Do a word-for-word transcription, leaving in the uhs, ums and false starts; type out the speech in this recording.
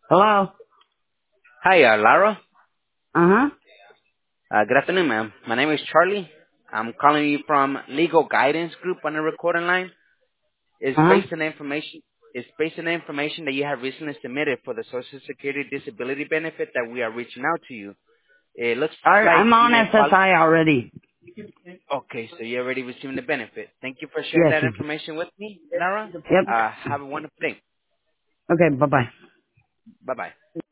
Hello? Hi, uh, Lara. Uh-huh. Uh, good afternoon, ma'am. My name is Charlie. I'm calling you from Legal Guidance Group on the recording line. It's Uh-huh. based on the information. It's based on the information that you have recently submitted for the Social Security disability benefit that we are reaching out to you. It looks I, like I'm you on may S S qualify. I already. Okay, so you're already receiving the benefit. Thank you for sharing Yes. that information with me, Lara. Yep. Uh, have a wonderful day. Okay, bye-bye. Bye bye.